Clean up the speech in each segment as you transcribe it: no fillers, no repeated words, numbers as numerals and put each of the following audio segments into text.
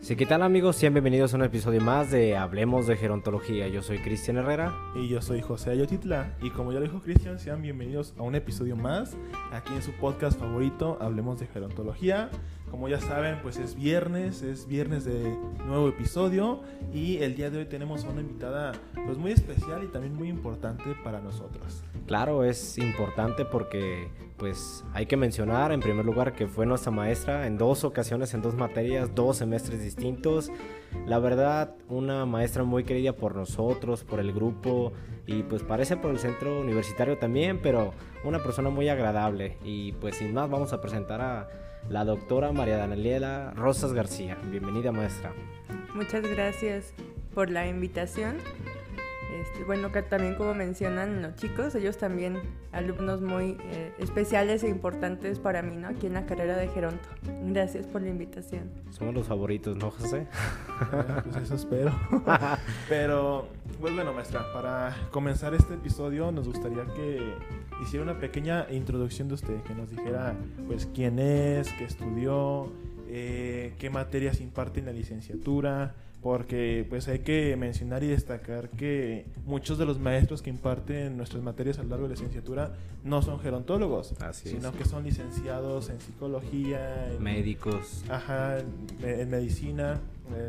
Sí, ¿qué tal amigos? Sean bienvenidos a un episodio más de Hablemos de Gerontología. Yo soy Cristian Herrera. Y yo soy José Ayotitla. Y como ya lo dijo Cristian, sean bienvenidos a un episodio más aquí en su podcast favorito, Hablemos de Gerontología. Como ya saben, pues es viernes de nuevo episodio. Y el día de hoy tenemos a una invitada pues muy especial y también muy importante para nosotros. Claro, es importante porque pues hay que mencionar en primer lugar que fue nuestra maestra en 2 ocasiones, en 2 materias, 2 semestres distintos. La verdad, una maestra muy querida por nosotros, por el grupo y pues parece por el centro universitario también, pero una persona muy agradable. Y pues sin más vamos a presentar a la doctora María Daniela Rosas García. Bienvenida, maestra. Muchas gracias por la invitación. Bueno, que también como mencionan los chicos, ellos también alumnos muy especiales e importantes para mí, ¿no? Aquí en la carrera de Geronto. Gracias por la invitación. Somos los favoritos, ¿no, José? Pues eso espero. Pero, pues bueno, maestra, para comenzar este episodio nos gustaría que hiciera una pequeña introducción de usted, que nos dijera pues quién es, qué estudió, qué materias imparte en la licenciatura, porque pues hay que mencionar y destacar que muchos de los maestros que imparten nuestras materias a lo largo de la licenciatura no son gerontólogos, sino que son licenciados en psicología, en médicos, en medicina,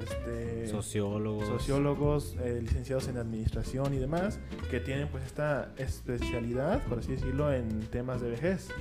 sociólogos, licenciados en administración y demás, que tienen pues esta especialidad, por así decirlo, en temas de vejez.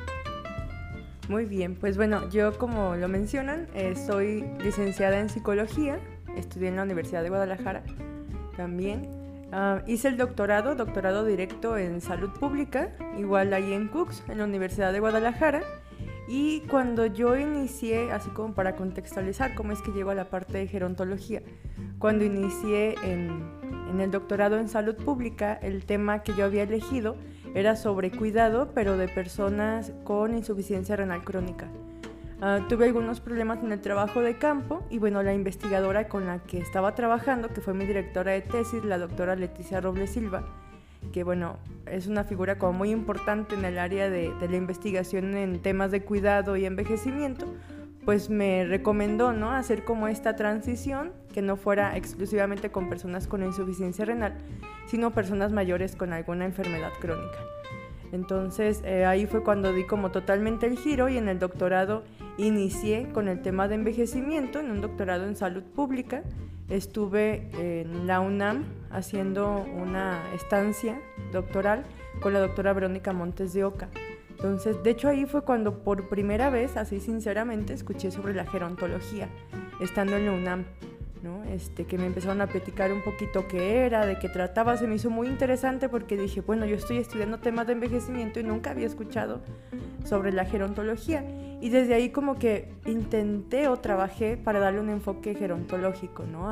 Muy bien, pues bueno, yo como lo mencionan, soy licenciada en psicología, estudié en la Universidad de Guadalajara también. Hice el doctorado directo en salud pública, igual ahí en Cooks, en la Universidad de Guadalajara. Y cuando yo inicié, así como para contextualizar cómo es que llego a la parte de gerontología, cuando inicié en el doctorado en salud pública, el tema que yo había elegido era sobre cuidado, pero de personas con insuficiencia renal crónica. Tuve algunos problemas en el trabajo de campo y bueno, la investigadora con la que estaba trabajando, que fue mi directora de tesis, la doctora Leticia Robles Silva, que bueno, es una figura como muy importante en el área de la investigación en temas de cuidado y envejecimiento, pues me recomendó, ¿no?, hacer como esta transición, que no fuera exclusivamente con personas con insuficiencia renal, sino personas mayores con alguna enfermedad crónica. Entonces ahí fue cuando di como totalmente el giro y en el doctorado inicié con el tema de envejecimiento, en un doctorado en salud pública. Estuve en la UNAM haciendo una estancia doctoral con la doctora Verónica Montes de Oca. Entonces, de hecho ahí fue cuando por primera vez, así sinceramente, escuché sobre la gerontología, estando en la UNAM, ¿no? Que me empezaron a platicar un poquito qué era, de qué trataba. Se me hizo muy interesante porque dije, bueno, yo estoy estudiando temas de envejecimiento y nunca había escuchado sobre la gerontología. Y desde ahí como que intenté o trabajé para darle un enfoque gerontológico, ¿no?,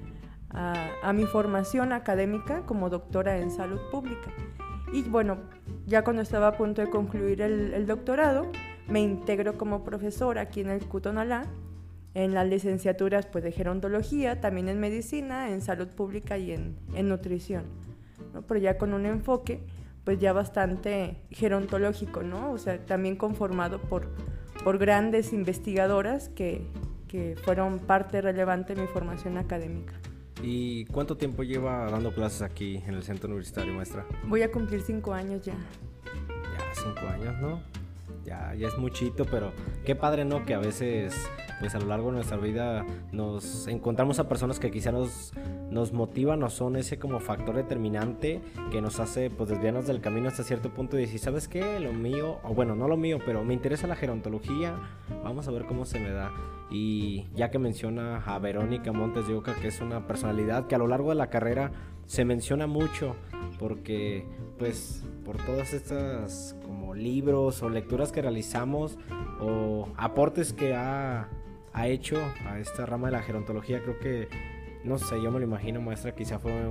a mi formación académica como doctora en salud pública. Y bueno, ya cuando estaba a punto de concluir el doctorado, me integro como profesora aquí en el CUTONALA, en las licenciaturas pues, de gerontología, también en medicina, en salud pública y en nutrición, ¿no? Pero ya con un enfoque pues ya bastante gerontológico, ¿no? O sea, también conformado por grandes investigadoras que fueron parte relevante de mi formación académica. ¿Y cuánto tiempo lleva dando clases aquí en el centro universitario, maestra? Voy a cumplir 5 años ya. Ya 5 años, ¿no? Ya es muchito, pero qué padre, ¿no? Que a veces, pues a lo largo de nuestra vida nos encontramos a personas que quizá nos motivan o son ese como factor determinante que nos hace pues desviarnos del camino hasta cierto punto y decir, ¿sabes qué? Lo mío, o bueno, no lo mío, pero me interesa la gerontología, vamos a ver cómo se me da. Y ya que menciona a Verónica Montes de Oca, que es una personalidad que a lo largo de la carrera se menciona mucho, porque pues por todas estas como libros o lecturas que realizamos o aportes que ha hecho a esta rama de la gerontología, creo que, no sé, yo me lo imagino, maestra, quizá fue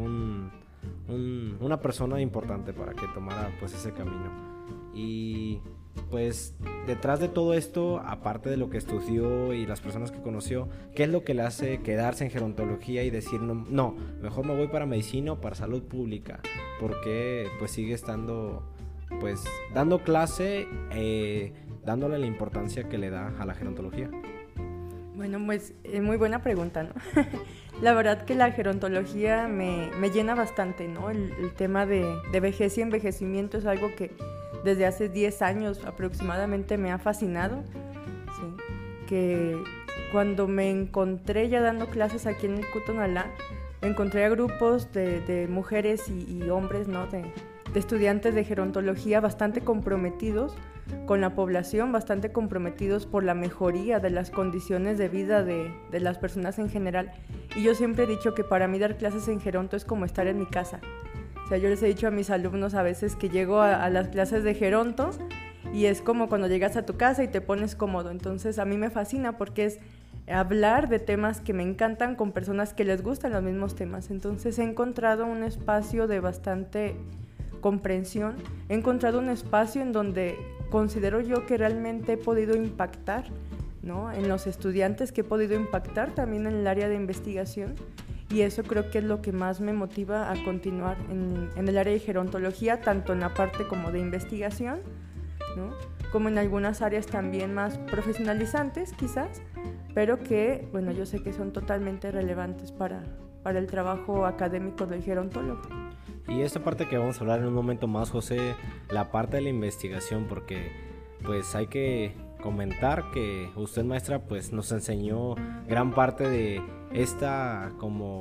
una persona importante para que tomara pues ese camino. Y pues detrás de todo esto, aparte de lo que estudió y las personas que conoció, ¿qué es lo que le hace quedarse en gerontología y decir no, mejor me voy para medicina o para salud pública? Porque pues sigue estando pues dando clase, dándole la importancia que le da a la gerontología. Bueno, pues muy buena pregunta, ¿no? La verdad que la gerontología me llena bastante, ¿no? El tema de vejez y envejecimiento es algo que desde hace 10 años aproximadamente me ha fascinado, ¿sí? Que cuando me encontré ya dando clases aquí en el Cutonalá, encontré a grupos de mujeres y hombres, ¿no? De estudiantes de gerontología bastante comprometidos con la población, bastante comprometidos por la mejoría de las condiciones de vida de las personas en general. Y yo siempre he dicho que para mí dar clases en geronto es como estar en mi casa. O sea, yo les he dicho a mis alumnos a veces que llego a las clases de geronto y es como cuando llegas a tu casa y te pones cómodo. Entonces a mí me fascina porque es hablar de temas que me encantan con personas que les gustan los mismos temas. Entonces he encontrado un espacio de bastante comprensión, he encontrado un espacio en donde considero yo que realmente he podido impactar, ¿no? En los estudiantes, que he podido impactar también en el área de investigación, y eso creo que es lo que más me motiva a continuar en el área de gerontología, tanto en la parte como de investigación, ¿no? Como en algunas áreas también más profesionalizantes quizás, pero que, bueno, yo sé que son totalmente relevantes para el trabajo académico del gerontólogo. Y esta parte que vamos a hablar en un momento más, José, la parte de la investigación, porque pues hay que comentar que usted, maestra, pues nos enseñó gran parte de esta como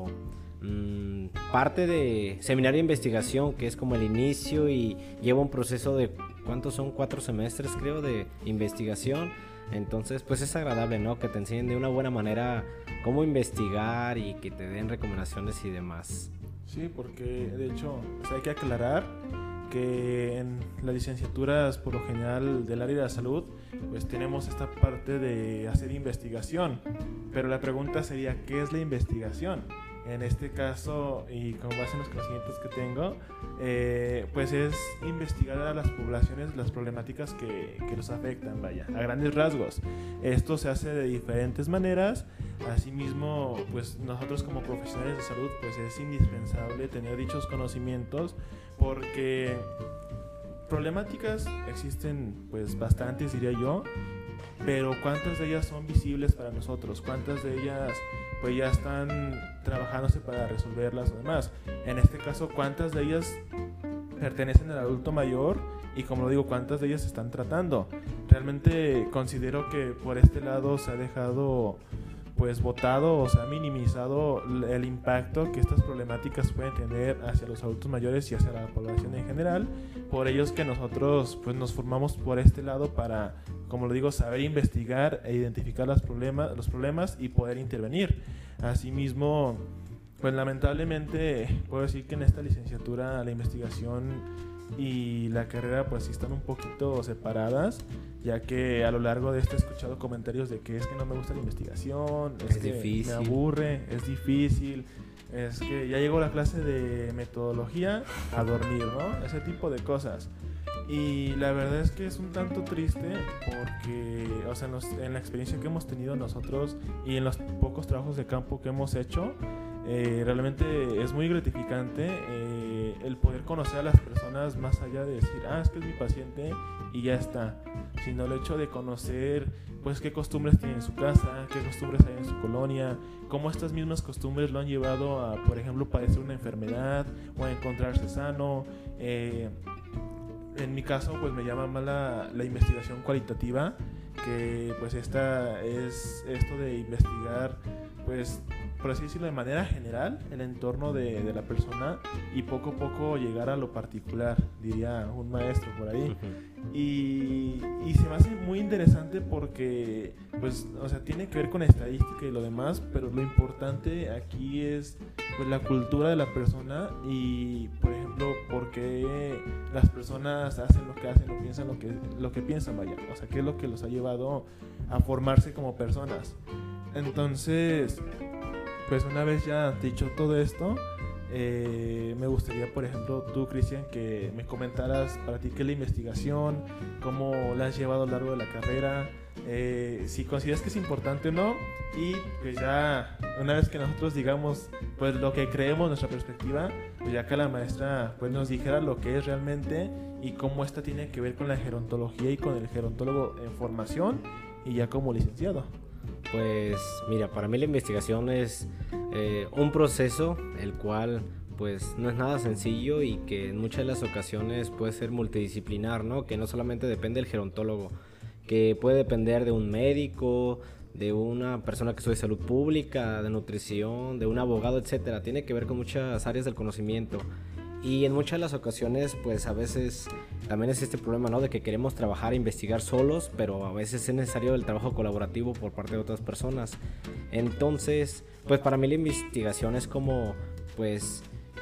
parte de seminario de investigación, que es como el inicio y lleva un proceso de, ¿cuántos son? 4 semestres creo de investigación. Entonces pues es agradable, ¿no? Que te enseñen de una buena manera cómo investigar y que te den recomendaciones y demás. Sí, porque de hecho pues hay que aclarar que en las licenciaturas por lo general del área de la salud pues tenemos esta parte de hacer investigación, pero la pregunta sería, ¿qué es la investigación? En este caso, y con base en los conocimientos que tengo, pues es investigar a las poblaciones las problemáticas que los afectan, vaya, a grandes rasgos. Esto se hace de diferentes maneras. Asimismo, pues nosotros como profesionales de salud, pues es indispensable tener dichos conocimientos, porque problemáticas existen pues bastantes, diría yo, pero ¿cuántas de ellas son visibles para nosotros? ¿Cuántas de ellas pues ya están trabajándose para resolverlas o demás? En este caso, ¿cuántas de ellas pertenecen al adulto mayor? Y como lo digo, ¿cuántas de ellas se están tratando? Realmente considero que por este lado se ha dejado pues votado o se ha minimizado el impacto que estas problemáticas pueden tener hacia los adultos mayores y hacia la población en general. Por ello es que nosotros pues nos formamos por este lado para, como lo digo, saber investigar e identificar los problemas y poder intervenir. Asimismo, pues lamentablemente puedo decir que en esta licenciatura la investigación y la carrera pues sí están un poquito separadas, ya que a lo largo de esto he escuchado comentarios de que es que no me gusta la investigación, es que difícil, me aburre, es difícil, es que ya llegó la clase de metodología a dormir, ¿no? Ese tipo de cosas. Y la verdad es que es un tanto triste porque, o sea, en la experiencia que hemos tenido nosotros y en los pocos trabajos de campo que hemos hecho, realmente es muy gratificante el poder conocer a las personas más allá de decir, es que es mi paciente y ya está, sino el hecho de conocer pues qué costumbres tiene en su casa, qué costumbres hay en su colonia, cómo estas mismas costumbres lo han llevado a, por ejemplo, padecer una enfermedad o a encontrarse sano. En mi caso pues me llama más la investigación cualitativa, que pues esta es esto de investigar pues por así decirlo de manera general el entorno de la persona y poco a poco llegar a lo particular, diría un maestro por ahí. Y se me hace muy interesante porque pues o sea tiene que ver con estadística y lo demás, pero lo importante aquí es pues la cultura de la persona y por ejemplo por qué las personas hacen lo que hacen o piensan lo que piensan, vaya, o sea qué es lo que los ha llevado a formarse como personas. Entonces pues una vez ya dicho todo esto, me gustaría, por ejemplo, tú, Cristian, que me comentaras para ti qué es la investigación, cómo la has llevado a lo largo de la carrera, si consideras que es importante o no, y pues ya una vez que nosotros digamos pues lo que creemos, nuestra perspectiva, pues ya que la maestra pues nos dijera lo que es realmente y cómo esta tiene que ver con la gerontología y con el gerontólogo en formación y ya como licenciado. Pues mira, para mí la investigación es un proceso el cual pues no es nada sencillo y que en muchas de las ocasiones puede ser multidisciplinar, ¿no? Que no solamente depende del gerontólogo, que puede depender de un médico, de una persona que estudia salud pública, de nutrición, de un abogado, etcétera. Tiene que ver con muchas áreas del conocimiento. Y en muchas de las ocasiones, pues a veces también es este problema, ¿no? De que queremos trabajar e investigar solos, pero a veces es necesario el trabajo colaborativo por parte de otras personas. Entonces, pues para mí la investigación es como, pues,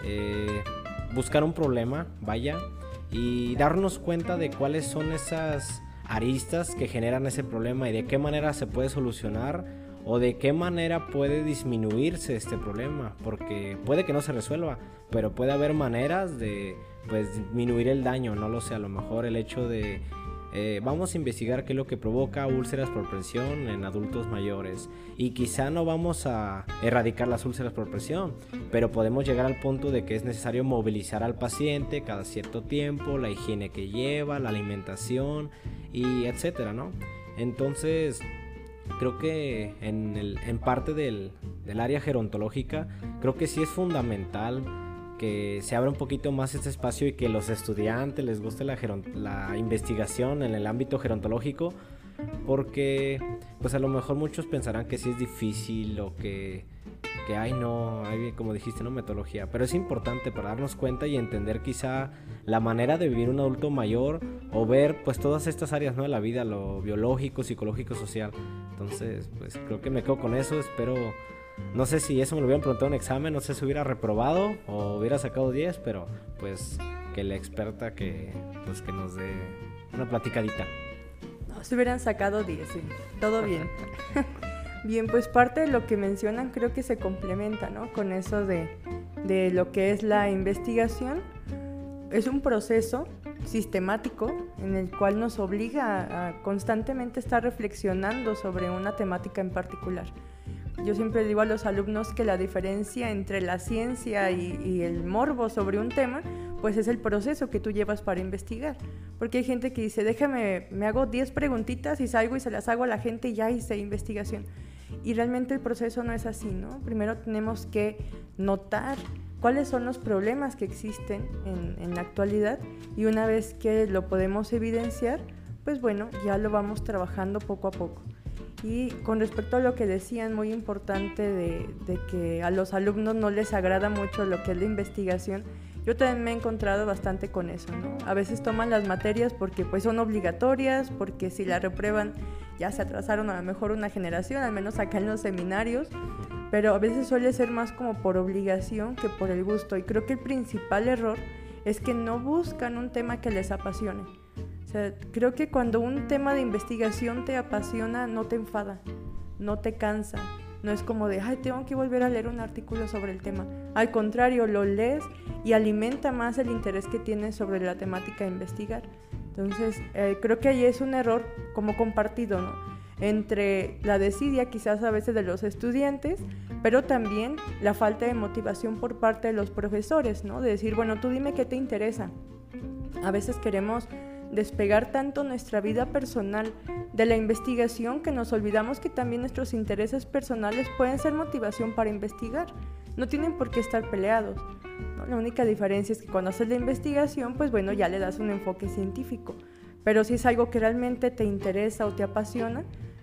buscar un problema, vaya, y darnos cuenta de cuáles son esas aristas que generan ese problema y de qué manera se puede solucionar o de qué manera puede disminuirse este problema, porque puede que no se resuelva, pero puede haber maneras de pues disminuir el daño, no lo sé, a lo mejor el hecho de vamos a investigar qué es lo que provoca úlceras por presión en adultos mayores y quizá no vamos a erradicar las úlceras por presión, pero podemos llegar al punto de que es necesario movilizar al paciente cada cierto tiempo, la higiene que lleva, la alimentación y etcétera, ¿no? Entonces creo que en parte del área gerontológica creo que sí es fundamental que se abra un poquito más este espacio y que los estudiantes les guste la investigación en el ámbito gerontológico, porque pues a lo mejor muchos pensarán que sí es difícil o que ay no, hay, como dijiste, no metodología, pero es importante para darnos cuenta y entender quizá la manera de vivir un adulto mayor o ver pues todas estas áreas, ¿no? De la vida, lo biológico, psicológico, social. Entonces pues creo que me quedo con eso, espero. No sé si eso me lo hubieran preguntado en un examen, no sé si hubiera reprobado o hubiera sacado 10, pero pues que la experta que nos dé una platicadita. No, si hubieran sacado 10, sí, todo bien. Bien, pues parte de lo que mencionan creo que se complementa, ¿no? Con eso de lo que es la investigación. Es un proceso sistemático en el cual nos obliga a constantemente estar reflexionando sobre una temática en particular. Yo siempre digo a los alumnos que la diferencia entre la ciencia y el morbo sobre un tema, pues es el proceso que tú llevas para investigar. Porque hay gente que dice, déjame, me hago 10 preguntitas y salgo y se las hago a la gente y ya hice investigación. Y realmente el proceso no es así, ¿no? Primero tenemos que notar cuáles son los problemas que existen en la actualidad y una vez que lo podemos evidenciar, pues bueno, ya lo vamos trabajando poco a poco. Y con respecto a lo que decían, muy importante de que a los alumnos no les agrada mucho lo que es la investigación, yo también me he encontrado bastante con eso, ¿no? A veces toman las materias porque pues son obligatorias, porque si la reprueban ya se atrasaron a lo mejor una generación, al menos acá en los seminarios, pero a veces suele ser más como por obligación que por el gusto. Y creo que el principal error es que no buscan un tema que les apasione. O sea, creo que cuando un tema de investigación te apasiona, no te enfada, no te cansa. No es como de, ay, tengo que volver a leer un artículo sobre el tema. Al contrario, lo lees y alimenta más el interés que tienes sobre la temática de investigar. Entonces, creo que ahí es un error como compartido, ¿no? Entre la desidia quizás a veces de los estudiantes, pero también la falta de motivación por parte de los profesores, ¿no? De decir, bueno, tú dime qué te interesa. A veces queremos despegar tanto nuestra vida personal de la investigación que nos olvidamos que también nuestros intereses personales pueden ser motivación para investigar. No tienen por qué estar peleados, ¿no? La única diferencia es que cuando haces la investigación, pues bueno, ya le das un enfoque científico. Pero si es algo que realmente te interesa o te apasiona,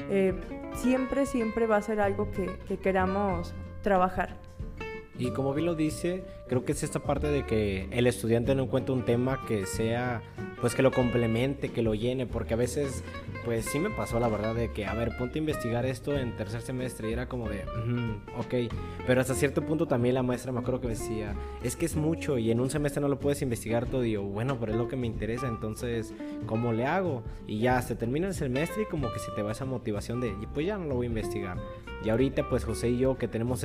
siempre va a ser algo que queramos trabajar. Y como bien lo dice, creo que es esta parte de que el estudiante no encuentra un tema que sea, pues que lo complemente, que lo llene, porque a veces, pues sí me pasó la verdad de que, a ver, ponte a investigar esto en tercer semestre y era como de, ok, pero hasta cierto punto también la maestra me acuerdo que me decía, es que es mucho y en un semestre no lo puedes investigar todo, y yo, bueno, pero es lo que me interesa, entonces, ¿cómo le hago? Y ya se termina el semestre y como que se te va esa motivación de, pues ya no lo voy a investigar. Y ahorita pues José y yo que tenemos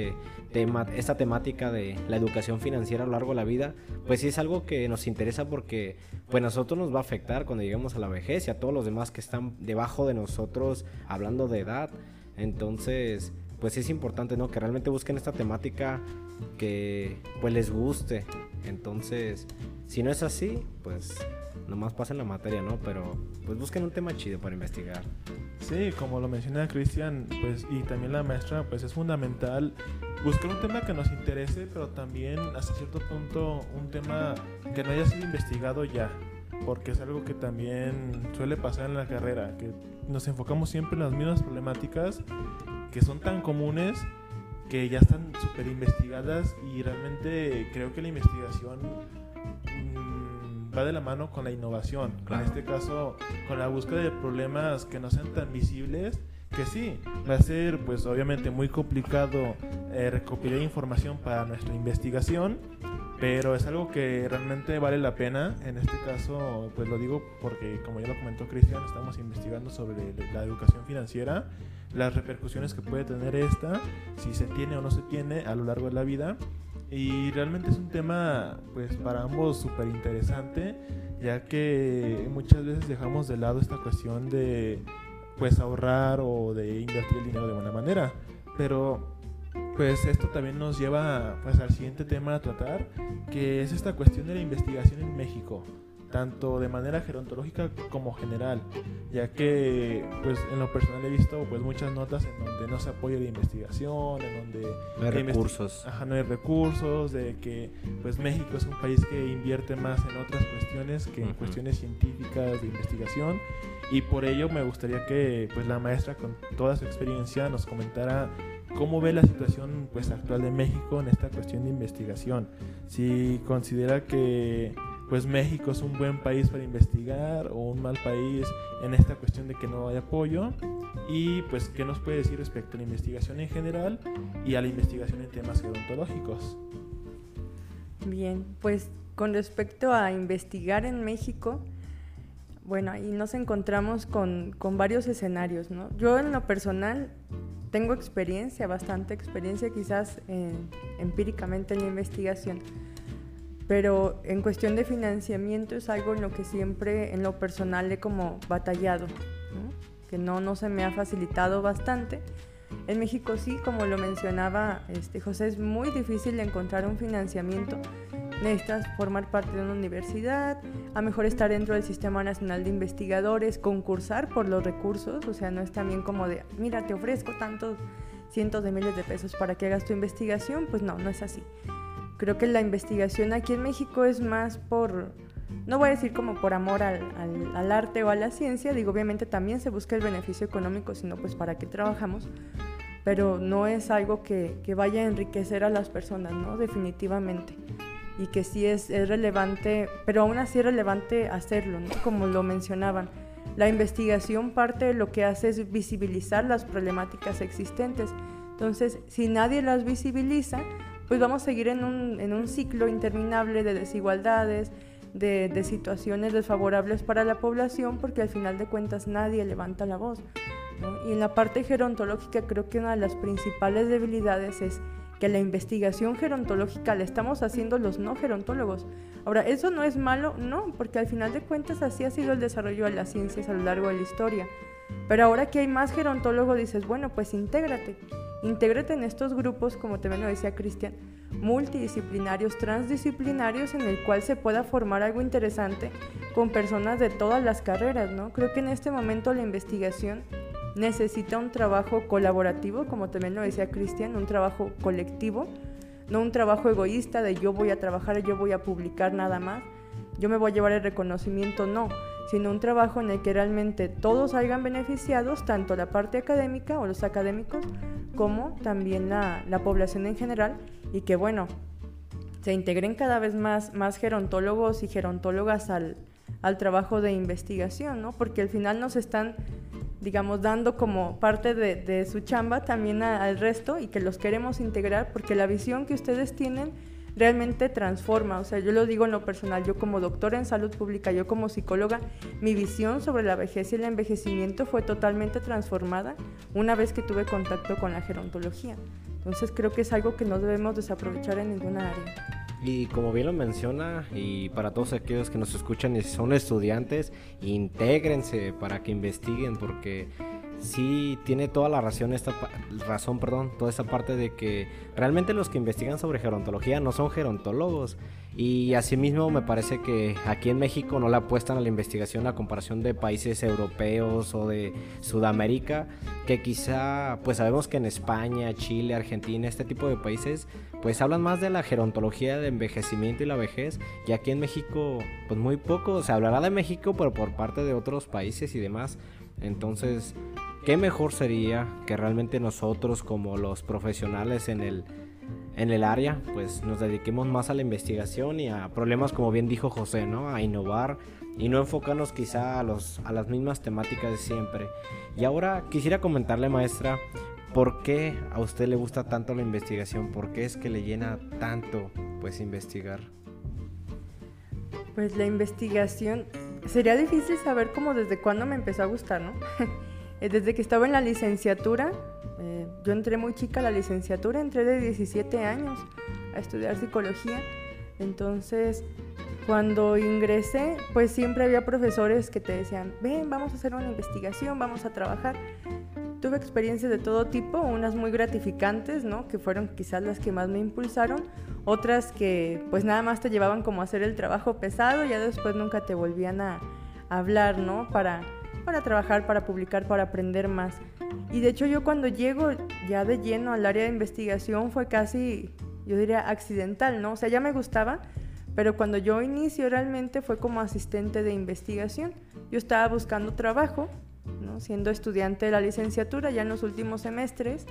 esta temática de la educación financiera a lo largo de la vida, pues sí es algo que nos interesa porque pues nosotros nos va a afectar cuando lleguemos a la vejez y a todos los demás que están debajo de nosotros hablando de edad. Entonces pues es importante, ¿no? Que realmente busquen esta temática que pues les guste. Entonces si no es así, pues nomás pasen la materia, ¿no? Pero pues busquen un tema chido para investigar. Sí, como lo menciona Cristian, pues, y también la maestra, pues es fundamental buscar un tema que nos interese, pero también hasta cierto punto un tema que no haya sido investigado ya, porque es algo que también suele pasar en la carrera, que nos enfocamos siempre en las mismas problemáticas que son tan comunes, que ya están súper investigadas, y realmente creo que la investigación va de la mano con la innovación. Claro. En este caso, con la búsqueda de problemas que no sean tan visibles, que sí, va a ser pues obviamente muy complicado recopilar información para nuestra investigación, pero es algo que realmente vale la pena. En este caso, pues lo digo porque, como ya lo comentó Cristian, estamos investigando sobre la educación financiera, las repercusiones que puede tener esta, si se tiene o no se tiene a lo largo de la vida. Y realmente es un tema pues para ambos súper interesante, ya que muchas veces dejamos de lado esta cuestión de pues ahorrar o de invertir el dinero de buena manera. Pero pues esto también nos lleva pues al siguiente tema a tratar, que es esta cuestión de la investigación en México, tanto de manera gerontológica como general, ya que pues en lo personal he visto pues muchas notas en donde no se apoya la investigación, en donde no hay recursos. No hay recursos, de que pues México es un país que invierte más en otras cuestiones que en cuestiones científicas de investigación, y por ello me gustaría que pues la maestra, con toda su experiencia, nos comentara cómo ve la situación pues actual de México en esta cuestión de investigación, si considera que pues México es un buen país para investigar o un mal país en esta cuestión de que no hay apoyo, y pues qué nos puede decir respecto a la investigación en general y a la investigación en temas gerontológicos. Bien, pues con respecto a investigar en México, bueno, ahí nos encontramos con varios escenarios, ¿no? Yo en lo personal tengo experiencia, bastante experiencia quizás empíricamente en la investigación, pero en cuestión de financiamiento es algo en lo que siempre en lo personal he como batallado, ¿no? Que no se me ha facilitado bastante. En México sí, como lo mencionaba José, es muy difícil encontrar un financiamiento. Necesitas formar parte de una universidad, a mejor estar dentro del Sistema Nacional de Investigadores, concursar por los recursos, o sea, no es también como de, mira, te ofrezco tantos cientos de miles de pesos para que hagas tu investigación, pues no es así. Creo que la investigación aquí en México es más por, no voy a decir como por amor al arte o a la ciencia, digo, obviamente también se busca el beneficio económico, sino pues para qué trabajamos, pero no es algo que vaya a enriquecer a las personas, ¿no? Definitivamente. Y que sí es relevante, pero aún así es relevante hacerlo, ¿no? Como lo mencionaban. La investigación parte de lo que hace es visibilizar las problemáticas existentes. Entonces, si nadie las visibiliza, pues vamos a seguir en un ciclo interminable de desigualdades, de situaciones desfavorables para la población, porque al final de cuentas nadie levanta la voz, ¿no? Y en la parte gerontológica creo que una de las principales debilidades es que la investigación gerontológica la estamos haciendo los no gerontólogos. Ahora, ¿eso no es malo? No, porque al final de cuentas así ha sido el desarrollo de las ciencias a lo largo de la historia. Pero ahora que hay más gerontólogos, dices, bueno, pues intégrate en estos grupos, como también lo decía Cristian, multidisciplinarios, transdisciplinarios, en el cual se pueda formar algo interesante con personas de todas las carreras, ¿no? Creo que en este momento la investigación necesita un trabajo colaborativo, como también lo decía Cristian, un trabajo colectivo, no un trabajo egoísta de yo voy a trabajar, yo voy a publicar nada más, yo me voy a llevar el reconocimiento, no, sino un trabajo en el que realmente todos salgan beneficiados, tanto la parte académica o los académicos, como también la población en general, y que bueno, se integren cada vez más gerontólogos y gerontólogas al trabajo de investigación, ¿no? Porque al final nos están, digamos, dando como parte de su chamba también al resto, y que los queremos integrar porque la visión que ustedes tienen realmente transforma. O sea, yo lo digo en lo personal, yo como doctora en salud pública, yo como psicóloga, mi visión sobre la vejez y el envejecimiento fue totalmente transformada una vez que tuve contacto con la gerontología. Entonces creo que es algo que no debemos desaprovechar en ninguna área. Y como bien lo menciona, y para todos aquellos que nos escuchan y son estudiantes, intégrense para que investiguen, porque sí tiene toda la razón, toda esa parte de que realmente los que investigan sobre gerontología no son gerontólogos. Y asimismo me parece que aquí en México no le apuestan a la investigación a comparación de países europeos o de Sudamérica, que quizá pues sabemos que en España, Chile, Argentina, este tipo de países pues hablan más de la gerontología del envejecimiento y la vejez, y aquí en México pues muy poco, se hablará de México pero por parte de otros países y demás. Entonces, ¿qué mejor sería que realmente nosotros como los profesionales en el área, pues nos dediquemos más a la investigación y a problemas, como bien dijo José, ¿no? A innovar y no enfocarnos quizá a las mismas temáticas de siempre. Y ahora quisiera comentarle, maestra, ¿por qué a usted le gusta tanto la investigación? ¿Por qué es que le llena tanto, pues, investigar? Pues la investigación, sería difícil saber cómo desde cuándo me empezó a gustar, ¿no? Desde que estaba en la licenciatura, yo entré muy chica a la licenciatura, entré de 17 años a estudiar psicología. Entonces, cuando ingresé, pues siempre había profesores que te decían, ven, vamos a hacer una investigación, vamos a trabajar. Tuve experiencias de todo tipo, unas muy gratificantes, ¿no? Que fueron quizás las que más me impulsaron, otras que pues nada más te llevaban como a hacer el trabajo pesado y ya después nunca te volvían a hablar, ¿no? Para trabajar, para publicar, para aprender más. Y de hecho yo cuando llego ya de lleno al área de investigación fue casi, yo diría, accidental, ¿no? O sea, ya me gustaba, pero cuando yo inicio realmente fue como asistente de investigación. Yo estaba buscando trabajo, ¿no? Siendo estudiante de la licenciatura ya en los últimos semestres,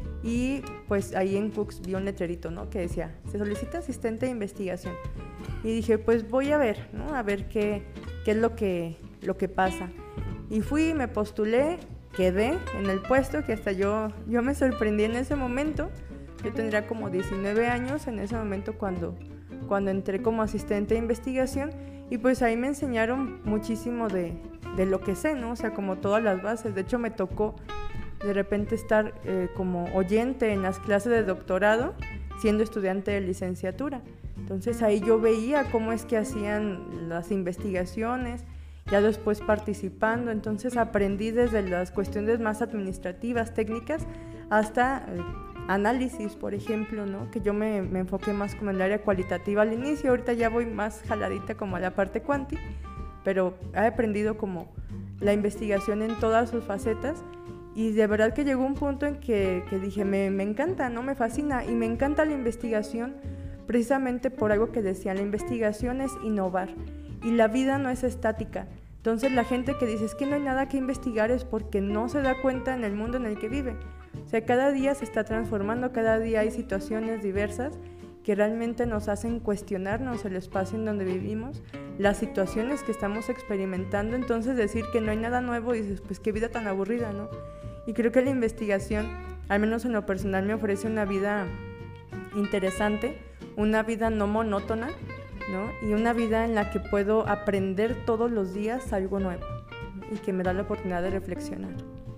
y pues ahí en Cooks vi un letrerito, ¿no? Que decía, se solicita asistente de investigación. Y dije, pues voy a ver, ¿no? A ver qué es lo que pasa. Y fui, me postulé, quedé en el puesto, que hasta yo me sorprendí en ese momento. Yo tendría como 19 años en ese momento cuando entré como asistente de investigación, y pues ahí me enseñaron muchísimo de lo que sé, ¿no? O sea, como todas las bases. De hecho, me tocó de repente estar como oyente en las clases de doctorado, siendo estudiante de licenciatura. Entonces ahí yo veía cómo es que hacían las investigaciones, ya después participando. Entonces aprendí desde las cuestiones más administrativas, técnicas, hasta análisis, por ejemplo, ¿no? Que yo me enfoqué más como en el área cualitativa al inicio. Ahorita ya voy más jaladita como a la parte cuanti, pero he aprendido como la investigación en todas sus facetas, y de verdad que llegó un punto en que dije, me encanta, ¿no? Me fascina, y me encanta la investigación precisamente por algo que decía, la investigación es innovar, y la vida no es estática. Entonces la gente que dice, es que no hay nada que investigar, es porque no se da cuenta en el mundo en el que vive. O sea, cada día se está transformando, cada día hay situaciones diversas que realmente nos hacen cuestionarnos el espacio en donde vivimos, las situaciones que estamos experimentando. Entonces decir que no hay nada nuevo, dices, pues qué vida tan aburrida, ¿no? Y creo que la investigación, al menos en lo personal, me ofrece una vida interesante, una vida no monótona, ¿no? Y una vida en la que puedo aprender todos los días algo nuevo y que me da la oportunidad de reflexionar.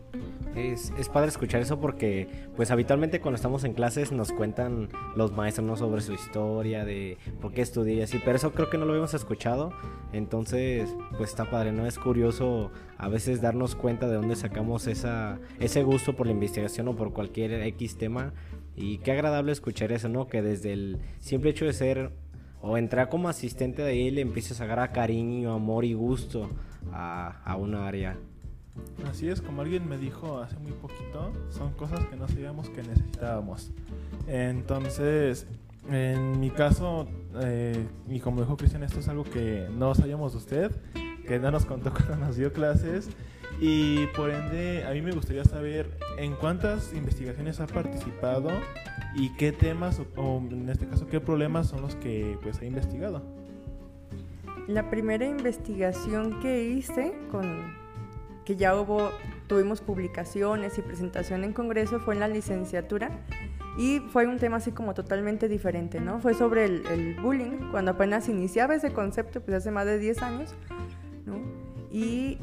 Es padre escuchar eso, porque pues habitualmente cuando estamos en clases nos cuentan los maestros, ¿no? Sobre su historia, de por qué estudié y así, pero eso creo que no lo habíamos escuchado. Entonces pues está padre, ¿no? Es curioso a veces darnos cuenta de dónde sacamos ese gusto por la investigación o por cualquier X tema, y qué agradable escuchar eso, ¿no? Que desde el simple hecho de ser o entrar como asistente de ahí le empieces a agarrar cariño, amor y gusto a una área. Así es, como alguien me dijo hace muy poquito, son cosas que no sabíamos que necesitábamos. Entonces, en mi caso, y como dijo Cristian, esto es algo que no sabíamos de usted, que no nos contó cuando nos dio clases, y por ende a mí me gustaría saber en cuántas investigaciones ha participado y qué temas, o en este caso qué problemas son los que pues ha investigado. La primera investigación que hice, que ya tuvimos publicaciones y presentación en congreso, fue en la licenciatura, y fue un tema así como totalmente diferente, ¿no? Fue sobre el bullying, cuando apenas iniciaba ese concepto, pues hace más de 10 años, ¿no? Y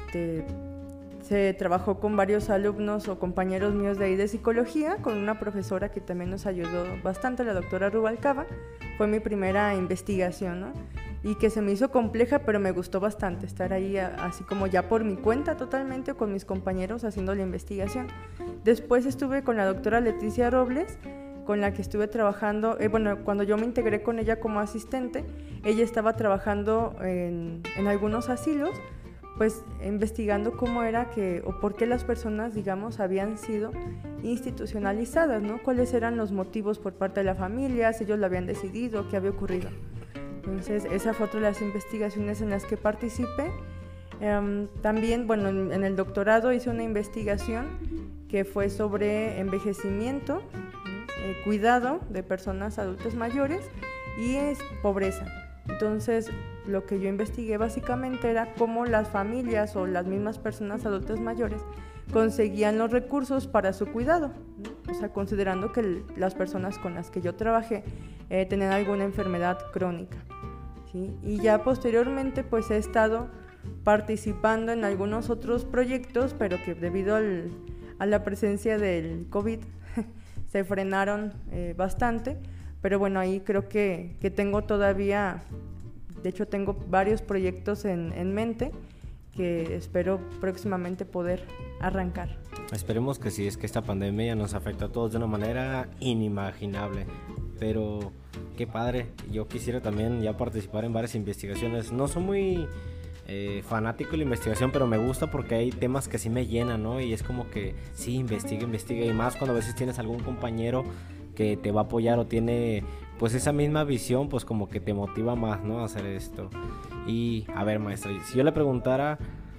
se trabajó con varios alumnos o compañeros míos de ahí de psicología, con una profesora que también nos ayudó bastante, la doctora Rubalcaba. Fue mi primera investigación, ¿no? y que se me hizo compleja, pero me gustó bastante estar ahí así como ya por mi cuenta totalmente o con mis compañeros haciendo la investigación. Después estuve con la doctora Leticia Robles, con la que estuve trabajando, cuando yo me integré con ella como asistente, ella estaba trabajando en algunos asilos, pues investigando cómo era o por qué las personas, digamos, habían sido institucionalizadas, ¿no? Cuáles eran los motivos por parte de la familia, si ellos lo habían decidido, qué había ocurrido. Entonces, esa fue otra de las investigaciones en las que participé. También, en el doctorado hice una investigación que fue sobre envejecimiento, cuidado de personas adultas mayores y pobreza. Entonces, lo que yo investigué básicamente era cómo las familias o las mismas personas adultas mayores conseguían los recursos para su cuidado, ¿no? O sea, considerando que las personas con las que yo trabajé tenían alguna enfermedad crónica, ¿sí? Y ya posteriormente pues he estado participando en algunos otros proyectos, pero que debido a la presencia del COVID se frenaron bastante, pero bueno, ahí creo que tengo todavía, de hecho tengo varios proyectos en mente que espero próximamente poder arrancar. Esperemos que sí, es que esta pandemia nos afecta a todos de una manera inimaginable, pero qué padre. Yo quisiera también ya participar en varias investigaciones. No soy muy fanático de la investigación, pero me gusta porque hay temas que sí me llenan, ¿no? Y es como que sí, investiga, y más cuando a veces tienes algún compañero que te va a apoyar o tiene pues esa misma visión, pues como que te motiva más, ¿no? A hacer esto. Y a ver, maestra, si yo le preguntara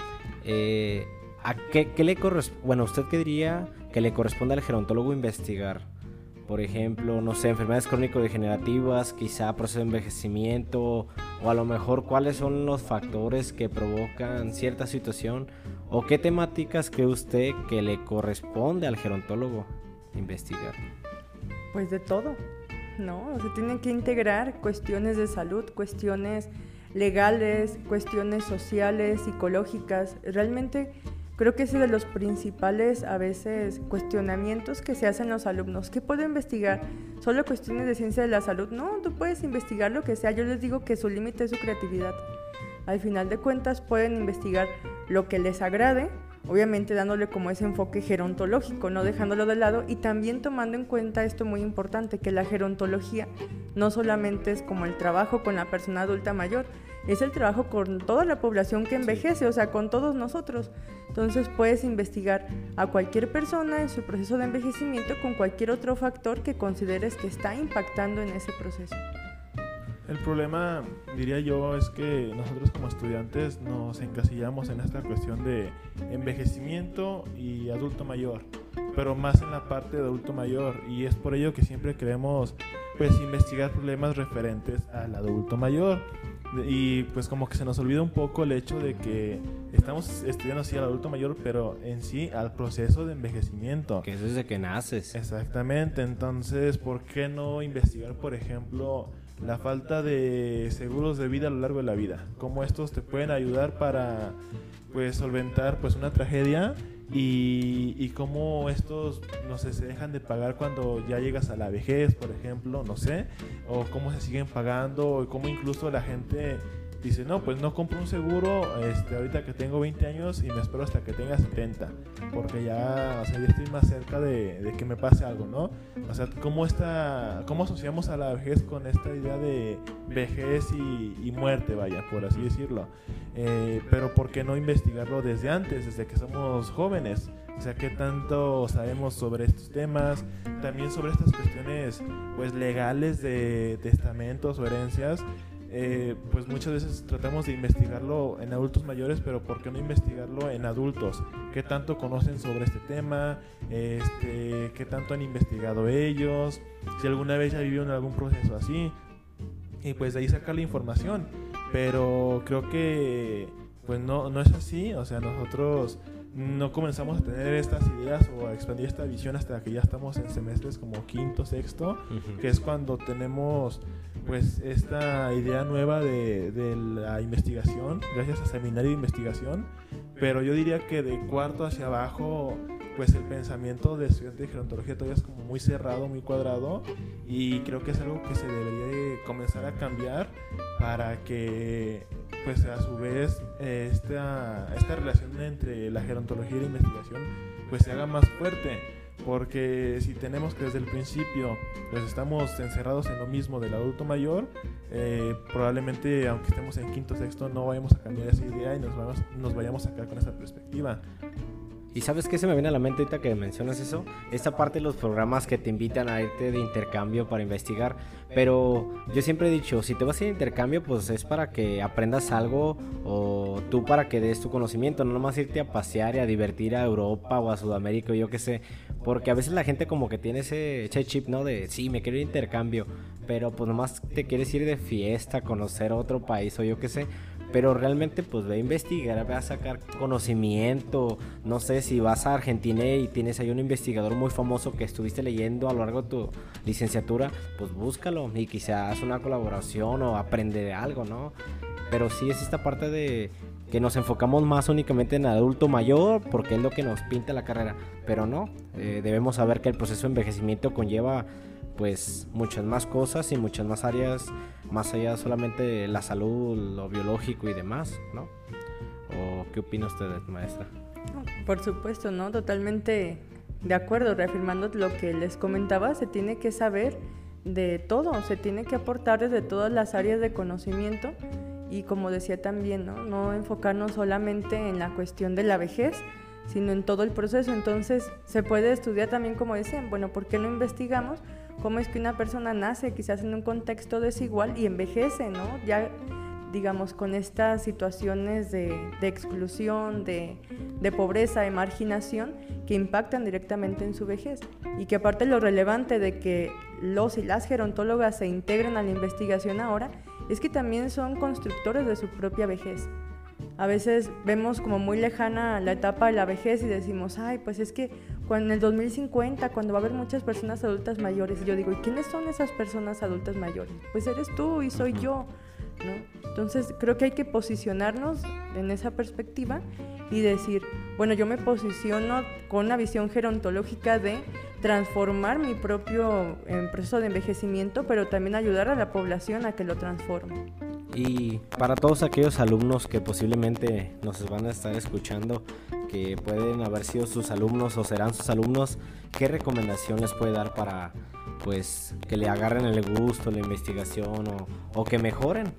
¿a qué le corresponde, bueno, usted qué diría que le corresponde al gerontólogo investigar? Por ejemplo, no sé, enfermedades crónico-degenerativas, quizá proceso de envejecimiento, o a lo mejor cuáles son los factores que provocan cierta situación, o qué temáticas cree usted que le corresponde al gerontólogo investigar. Pues de todo, ¿no? O sea, tienen que integrar cuestiones de salud, cuestiones legales, cuestiones sociales, psicológicas. Realmente creo que ese es de los principales, a veces, cuestionamientos que se hacen los alumnos. ¿Qué puedo investigar? ¿Solo cuestiones de ciencia de la salud? No, tú puedes investigar lo que sea. Yo les digo que su límite es su creatividad. Al final de cuentas pueden investigar lo que les agrade, obviamente dándole como ese enfoque gerontológico, no dejándolo de lado, y también tomando en cuenta esto muy importante, que la gerontología no solamente es como el trabajo con la persona adulta mayor, es el trabajo con toda la población que envejece, o sea, con todos nosotros. Entonces puedes investigar a cualquier persona en su proceso de envejecimiento con cualquier otro factor que consideres que está impactando en ese proceso. El problema, diría yo, es que nosotros como estudiantes nos encasillamos en esta cuestión de envejecimiento y adulto mayor, pero más en la parte de adulto mayor, y es por ello que siempre queremos pues investigar problemas referentes al adulto mayor, y pues como que se nos olvida un poco el hecho de que estamos estudiando sí al adulto mayor, pero en sí al proceso de envejecimiento. Que eso es desde que naces. Exactamente, entonces ¿por qué no investigar, por ejemplo, la falta de seguros de vida a lo largo de la vida? Cómo estos te pueden ayudar para pues solventar pues una tragedia, y cómo estos, no sé, se dejan de pagar cuando ya llegas a la vejez, por ejemplo, no sé, o cómo se siguen pagando, o cómo incluso la gente dice, no, pues no compro un seguro ahorita que tengo 20 años y me espero hasta que tenga 70, porque ya, o sea, ya estoy más cerca de que me pase algo, ¿no? O sea, ¿cómo asociamos a la vejez con esta idea de vejez y muerte, vaya, por así decirlo? Pero ¿por qué no investigarlo desde antes, desde que somos jóvenes? O sea, ¿qué tanto sabemos sobre estos temas? También sobre estas cuestiones pues legales de testamentos o herencias. Pues muchas veces tratamos de investigarlo en adultos mayores, pero ¿por qué no investigarlo en adultos? ¿Qué tanto conocen sobre este tema? ¿Qué tanto han investigado ellos? Si alguna vez ya vivieron algún proceso así, y pues de ahí sacar la información. Pero creo que pues no es así. O sea, nosotros no comenzamos a tener estas ideas o a expandir esta visión hasta que ya estamos en semestres como quinto, sexto, que es cuando tenemos pues esta idea nueva de la investigación, gracias a seminario de investigación. Pero yo diría que de cuarto hacia abajo pues el pensamiento de estudiante de gerontología todavía es como muy cerrado, muy cuadrado, y creo que es algo que se debería de comenzar a cambiar para que pues a su vez esta relación entre la gerontología y la investigación pues se haga más fuerte, porque si tenemos que desde el principio pues estamos encerrados en lo mismo del adulto mayor, probablemente aunque estemos en quinto, sexto no vayamos a cambiar esa idea y nos vayamos a quedar con esa perspectiva. ¿Y sabes qué se me viene a la mente ahorita que mencionas eso? Esta parte de los programas que te invitan a irte de intercambio para investigar. Pero yo siempre he dicho, si te vas a ir de intercambio, pues es para que aprendas algo o tú para que des tu conocimiento. No nomás irte a pasear y a divertir a Europa o a Sudamérica o yo qué sé. Porque a veces la gente como que tiene ese chip, ¿no? De, sí, me quiero ir de intercambio. Pero pues nomás te quieres ir de fiesta, conocer otro país o yo qué sé. Pero realmente pues ve a investigar, ve a sacar conocimiento. No sé, si vas a Argentina y tienes ahí un investigador muy famoso que estuviste leyendo a lo largo de tu licenciatura, pues búscalo y quizás una colaboración o aprender algo, ¿no? Pero sí es esta parte de que nos enfocamos más únicamente en el adulto mayor porque es lo que nos pinta la carrera, pero no, debemos saber que el proceso de envejecimiento conlleva pues muchas más cosas y muchas más áreas, más allá solamente de la salud, lo biológico y demás, ¿no? ¿O qué opina usted, maestra? Por supuesto, ¿no? Totalmente de acuerdo, reafirmando lo que les comentaba, se tiene que saber de todo, se tiene que aportar desde todas las áreas de conocimiento y como decía también, ¿no? No enfocarnos solamente en la cuestión de la vejez, sino en todo el proceso. Entonces se puede estudiar también, como decían, bueno, ¿por qué no investigamos cómo es que una persona nace quizás en un contexto desigual y envejece, ¿no? Ya digamos con estas situaciones de exclusión, de pobreza, de marginación que impactan directamente en su vejez y que aparte lo relevante de que los y las gerontólogas se integran a la investigación ahora es que también son constructores de su propia vejez. A veces vemos como muy lejana la etapa de la vejez y decimos, ay, pues es que en el 2050, cuando va a haber muchas personas adultas mayores, y yo digo, ¿y quiénes son esas personas adultas mayores? Pues eres tú y soy yo, ¿no? Entonces creo que hay que posicionarnos en esa perspectiva y decir, bueno, yo me posiciono con una visión gerontológica de transformar mi propio proceso de envejecimiento, pero también ayudar a la población a que lo transforme. Y para todos aquellos alumnos que posiblemente nos van a estar escuchando, que pueden haber sido sus alumnos o serán sus alumnos, ¿qué recomendación les puede dar para pues que le agarren el gusto, la investigación o que mejoren?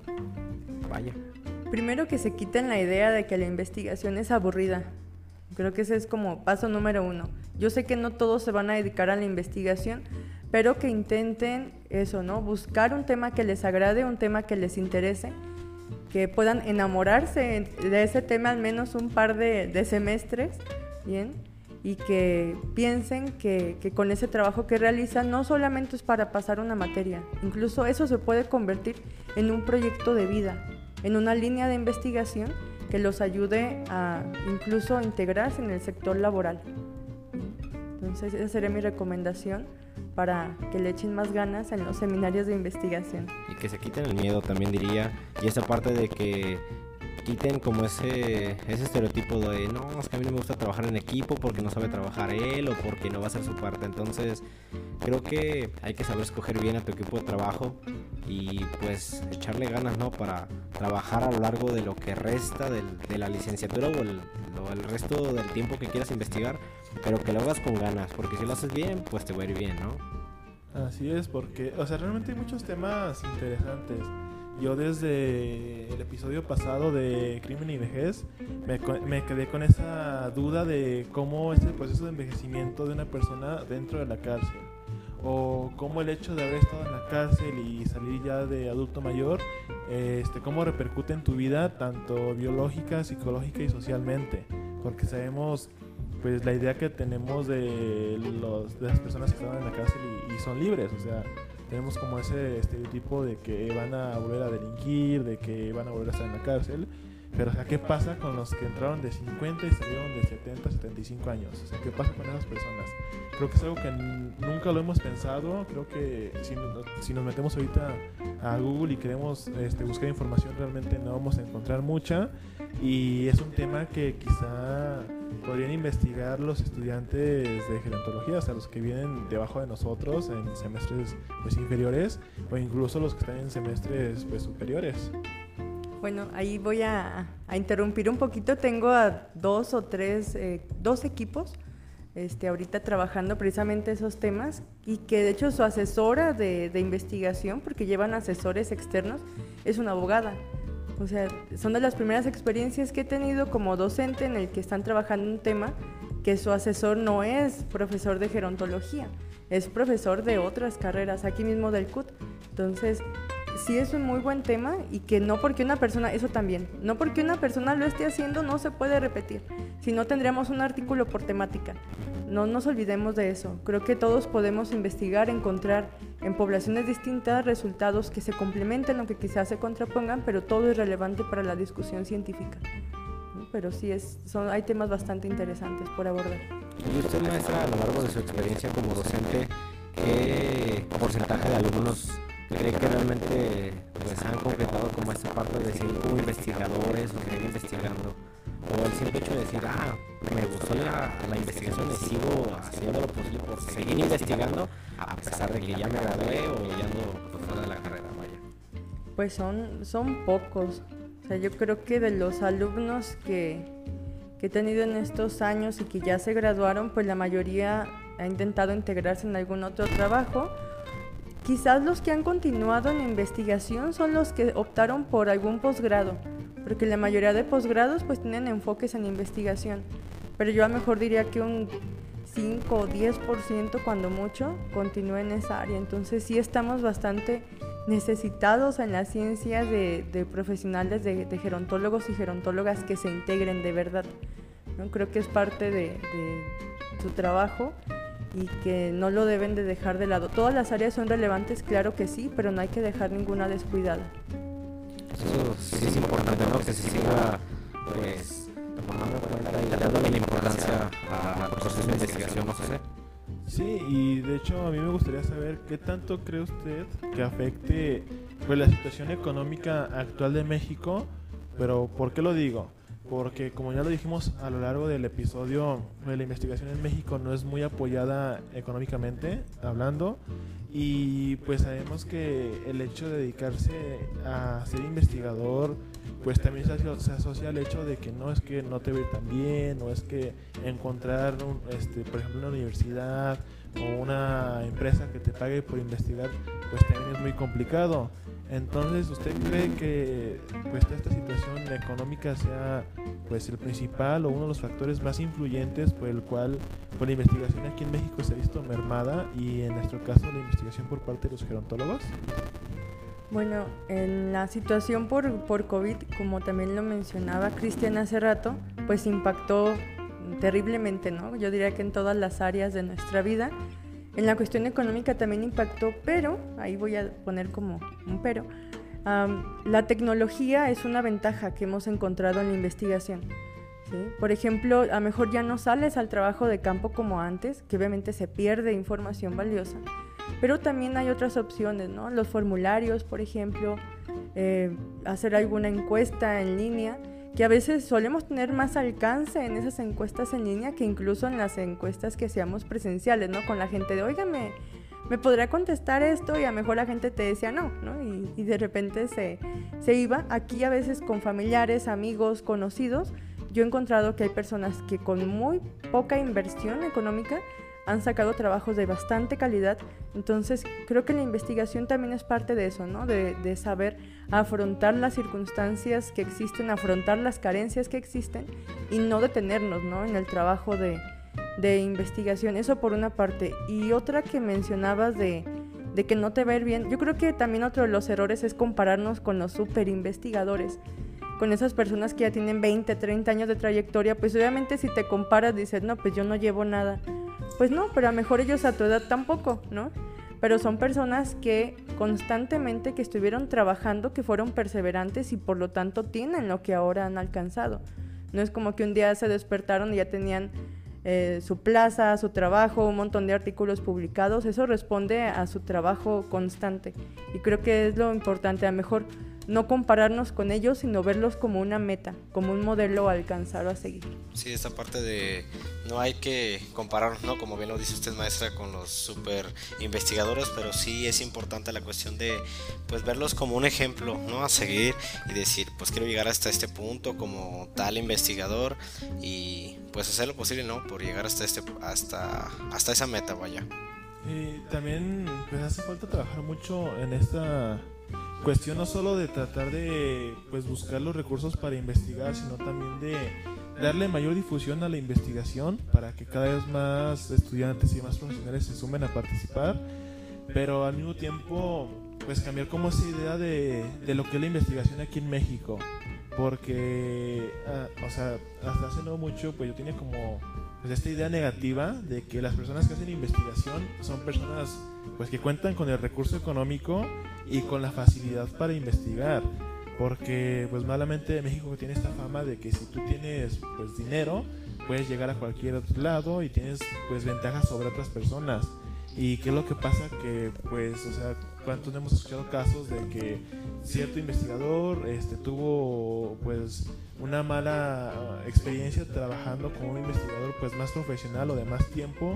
Vaya. Primero, que se quiten la idea de que la investigación es aburrida. Creo que ese es como paso número 1. Yo sé que no todos se van a dedicar a la investigación, pero que intenten eso, ¿no? Buscar un tema que les agrade, un tema que les interese, que puedan enamorarse de ese tema al menos un par de semestres, ¿bien? Y que piensen que con ese trabajo que realizan no solamente es para pasar una materia, incluso eso se puede convertir en un proyecto de vida, en una línea de investigación que los ayude a incluso integrarse en el sector laboral. Entonces esa sería mi recomendación para que le echen más ganas en los seminarios de investigación. Y que se quiten el miedo también diría, y esa parte de que quiten como ese estereotipo de no, es que a mí no me gusta trabajar en equipo porque no sabe trabajar él o porque no va a hacer su parte. Entonces creo que hay que saber escoger bien a tu equipo de trabajo y pues echarle ganas, ¿no? Para trabajar a lo largo de lo que resta de la licenciatura o el resto del tiempo que quieras investigar, pero que lo hagas con ganas, porque si lo haces bien, pues te va a ir bien, ¿no? Así es, porque, o sea, realmente hay muchos temas interesantes. Yo desde el episodio pasado de Crimen y Vejez me quedé con esa duda de cómo es el proceso de envejecimiento de una persona dentro de la cárcel, o cómo el hecho de haber estado en la cárcel y salir ya de adulto mayor, cómo repercute en tu vida tanto biológica, psicológica y socialmente, porque sabemos pues la idea que tenemos de las personas que están en la cárcel y son libres, o sea, tenemos como ese estereotipo de que van a volver a delinquir, de que van a volver a estar en la cárcel, pero o sea, ¿qué pasa con los que entraron de 50 y salieron de 70, 75 años? O sea, ¿qué pasa con esas personas? Creo que es algo que nunca lo hemos pensado. Creo que si nos metemos ahorita a Google y queremos buscar información, realmente no vamos a encontrar mucha, y es un tema que quizá podrían investigar los estudiantes de gerontología, o sea, los que vienen debajo de nosotros en semestres pues inferiores, o incluso los que están en semestres pues superiores. Bueno, ahí voy a interrumpir un poquito. Tengo a dos equipos ahorita trabajando precisamente esos temas, y que de hecho su asesora de investigación, porque llevan asesores externos, es una abogada. O sea, son de las primeras experiencias que he tenido como docente en el que están trabajando un tema que su asesor no es profesor de gerontología, es profesor de otras carreras, aquí mismo del CUT. Entonces, sí es un muy buen tema, y que no porque una persona, eso también, no porque una persona lo esté haciendo no se puede repetir, si no tendríamos un artículo por temática. No nos olvidemos de eso. Creo que todos podemos investigar, encontrar en poblaciones distintas resultados que se complementen o que quizás se contrapongan, pero todo es relevante para la discusión científica. Pero sí, hay temas bastante interesantes por abordar. Y usted, maestra, a lo largo de su experiencia como docente, ¿qué porcentaje de alumnos cree que realmente pues, han concretado como esta parte de seguir como investigadores o seguir investigando? O el simple hecho de decir, me gustó la investigación y sigo haciendo lo posible por seguir investigando a pesar de que ya me gradué o ya ando fuera de la carrera, vaya. Pues son pocos. O sea, yo creo que de los alumnos que he tenido en estos años y que ya se graduaron, pues la mayoría ha intentado integrarse en algún otro trabajo. Quizás los que han continuado en investigación son los que optaron por algún posgrado, porque la mayoría de posgrados pues tienen enfoques en investigación, pero yo a lo mejor diría que un 5 o 10% cuando mucho continúa en esa área. Entonces sí estamos bastante necesitados en las ciencias de profesionales de gerontólogos y gerontólogas que se integren de verdad, ¿no? Creo que es parte de su trabajo y que no lo deben de dejar de lado. Todas las áreas son relevantes, claro que sí, pero no hay que dejar ninguna descuidada. Eso sí es importante, ¿no? Que se siga pues tomando en cuenta y dándole la importancia al proceso de investigación, no sé. Sí, y de hecho a mí me gustaría saber qué tanto cree usted que afecte pues la situación económica actual de México. Pero ¿por qué lo digo? Porque como ya lo dijimos a lo largo del episodio, pues la investigación en México no es muy apoyada económicamente hablando, y pues sabemos que el hecho de dedicarse a ser investigador pues también se asocia al hecho de que no es que no te va a ir tan bien, o es que encontrar por ejemplo una universidad o una empresa que te pague por investigar pues también es muy complicado. Entonces, ¿usted cree que pues esta situación económica sea pues el principal o uno de los factores más influyentes por el cual pues, la investigación aquí en México se ha visto mermada, y en nuestro caso la investigación por parte de los gerontólogos? Bueno, en la situación por COVID, como también lo mencionaba Cristian hace rato, pues impactó terriblemente, ¿no? Yo diría que en todas las áreas de nuestra vida. En la cuestión económica también impactó, pero, ahí voy a poner como un pero, la tecnología es una ventaja que hemos encontrado en la investigación, ¿sí? Por ejemplo, a lo mejor ya no sales al trabajo de campo como antes, que obviamente se pierde información valiosa, pero también hay otras opciones, ¿no? Los formularios, por ejemplo, hacer alguna encuesta en línea, que a veces solemos tener más alcance en esas encuestas en línea que incluso en las encuestas que hacíamos presenciales, ¿no? Con la gente de, oiga, ¿me podría contestar esto? Y a lo mejor la gente te decía no, ¿no? Y de repente se iba. Aquí a veces con familiares, amigos, conocidos, yo he encontrado que hay personas que con muy poca inversión económica han sacado trabajos de bastante calidad. Entonces creo que la investigación también es parte de eso, ¿no? De saber afrontar las circunstancias que existen, afrontar las carencias que existen y no detenernos, ¿no? En el trabajo de investigación. Eso por una parte. Y otra que mencionabas de que no te va a ir bien, yo creo que también otro de los errores es compararnos con los super investigadores, con esas personas que ya tienen 20, 30 años de trayectoria. Pues obviamente si te comparas dices, no, pues yo no llevo nada. Pues no, pero a lo mejor ellos a tu edad tampoco, ¿no? Pero son personas que constantemente que estuvieron trabajando, que fueron perseverantes y por lo tanto tienen lo que ahora han alcanzado. No es como que un día se despertaron y ya tenían su plaza, su trabajo, un montón de artículos publicados. Eso responde a su trabajo constante y creo que es lo importante. A lo mejor no compararnos con ellos, sino verlos como una meta, como un modelo a alcanzar o a seguir. Sí, esta parte de no hay que compararnos, ¿no? Como bien lo dice usted, maestra, con los super investigadores, pero sí es importante la cuestión de pues verlos como un ejemplo, ¿no? A seguir y decir, pues quiero llegar hasta este punto como tal investigador y pues hacer lo posible, ¿no? Por llegar hasta esa meta, vaya. También pues hace falta trabajar mucho en esta cuestión, no solo de tratar de pues buscar los recursos para investigar, sino también de darle mayor difusión a la investigación para que cada vez más estudiantes y más profesionales se sumen a participar, pero al mismo tiempo pues cambiar como esa idea de lo que es la investigación aquí en México, porque o sea, hasta hace no mucho pues yo tenía como pues esta idea negativa de que las personas que hacen investigación son personas pues que cuentan con el recurso económico y con la facilidad para investigar, porque pues malamente México tiene esta fama de que si tú tienes pues dinero puedes llegar a cualquier otro lado y tienes pues ventajas sobre otras personas. Y qué es lo que pasa, que pues o sea, cuántos hemos escuchado casos de que cierto investigador tuvo pues una mala experiencia trabajando como un investigador pues más profesional o de más tiempo,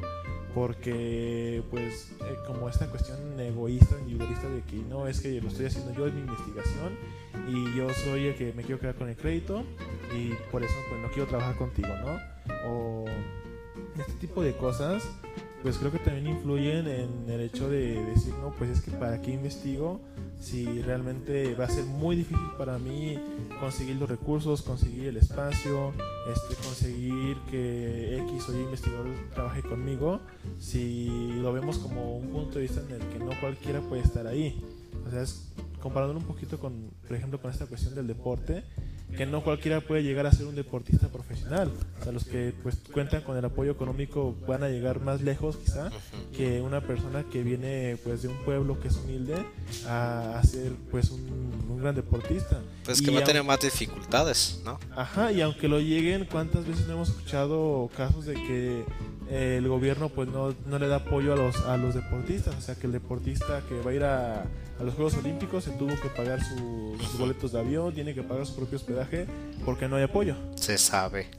porque pues como esta cuestión egoísta, individualista de que no, es que lo estoy haciendo yo, es mi investigación y yo soy el que me quiero quedar con el crédito y por eso pues no quiero trabajar contigo, ¿no? O este tipo de cosas pues creo que también influyen en el hecho de decir, no, pues es que para qué investigo si realmente va a ser muy difícil para mí conseguir los recursos, conseguir el espacio, conseguir que X o Y investigador trabaje conmigo, si lo vemos como un punto de vista en el que no cualquiera puede estar ahí. O sea, es comparándolo un poquito con, por ejemplo, con esta cuestión del deporte, que no cualquiera puede llegar a ser un deportista profesional. O sea, los que pues cuentan con el apoyo económico van a llegar más lejos quizá que una persona que viene pues de un pueblo que es humilde a ser pues un gran deportista. Pues que va a tener más dificultades, ¿no? Ajá, y aunque lo lleguen, ¿cuántas veces no hemos escuchado casos de que el gobierno pues no le da apoyo a los deportistas? O sea, que el deportista que va a ir a los Juegos Olímpicos se tuvo que pagar sus boletos de avión, tiene que pagar su propio hospedaje porque no hay apoyo. Se sabe.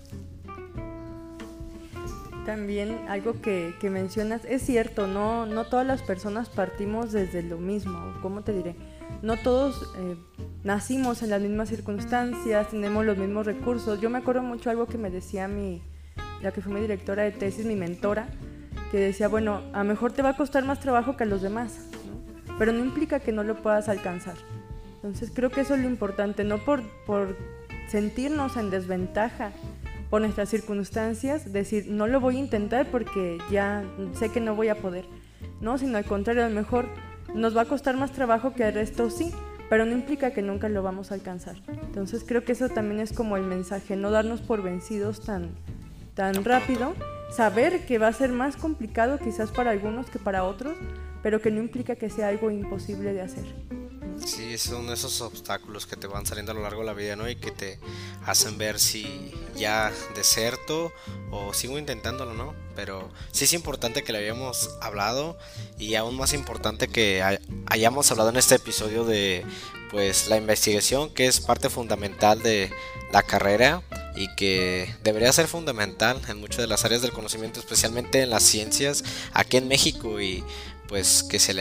También algo que mencionas, es cierto, no todas las personas partimos desde lo mismo, ¿cómo te diré? No todos nacimos en las mismas circunstancias, tenemos los mismos recursos. Yo me acuerdo mucho algo que me decía la que fue mi directora de tesis, mi mentora, que decía, bueno, a lo mejor te va a costar más trabajo que a los demás, ¿no? Pero no implica que no lo puedas alcanzar. Entonces creo que eso es lo importante, no por sentirnos en desventaja por nuestras circunstancias, decir, no lo voy a intentar porque ya sé que no voy a poder, no, sino al contrario, a lo mejor nos va a costar más trabajo que al resto, sí, pero no implica que nunca lo vamos a alcanzar. Entonces creo que eso también es como el mensaje, no darnos por vencidos tan rápido, saber que va a ser más complicado quizás para algunos que para otros, pero que no implica que sea algo imposible de hacer. Sí, son esos obstáculos que te van saliendo a lo largo de la vida, ¿no? Y que te hacen ver si ya deserto o sigo intentándolo, ¿no? Pero sí es importante que le hayamos hablado, y aún más importante que hayamos hablado en este episodio de pues la investigación, que es parte fundamental de la carrera y que debería ser fundamental en muchas de las áreas del conocimiento, especialmente en las ciencias aquí en México, y pues que se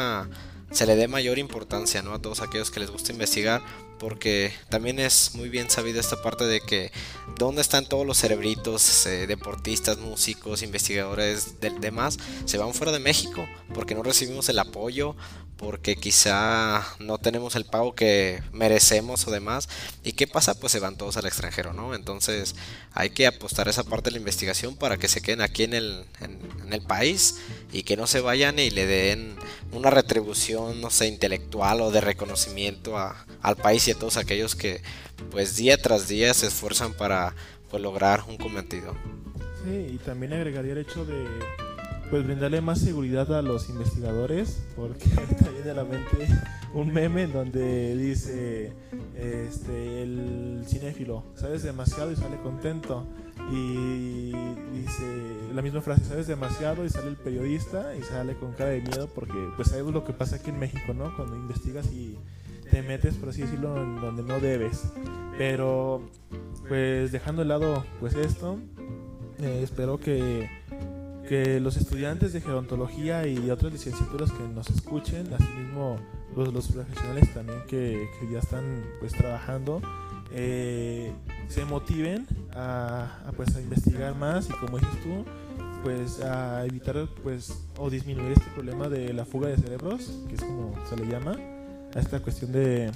le dé mayor importancia, ¿no? A todos aquellos que les gusta investigar, porque también es muy bien sabida esta parte de que dónde están todos los cerebritos, deportistas, músicos, investigadores del demás, se van fuera de México porque no recibimos el apoyo, porque quizá no tenemos el pago que merecemos o demás. ¿Y qué pasa? Pues se van todos al extranjero, ¿no? Entonces hay que apostar a esa parte de la investigación para que se queden aquí en el país y que no se vayan y le den una retribución, no sé, intelectual o de reconocimiento al país y a todos aquellos que pues día tras día se esfuerzan para pues lograr un cometido. Sí, y también agregaría el hecho de pues brindarle más seguridad a los investigadores, porque ahorita viene a la mente un meme en donde dice el cinéfilo, sabes demasiado y sale contento, y dice la misma frase, sabes demasiado, y sale el periodista y sale con cara de miedo, porque pues sabemos lo que pasa aquí en México, ¿no? Cuando investigas y te te metes, por así decirlo, en donde no debes. Pero pues dejando de lado pues esto, espero que los estudiantes de gerontología y otras licenciaturas que nos escuchen, asimismo los profesionales también que ya están pues trabajando, se motiven pues a investigar más, y como dices tú, pues a evitar pues o disminuir este problema de la fuga de cerebros, que es como se le llama a esta cuestión de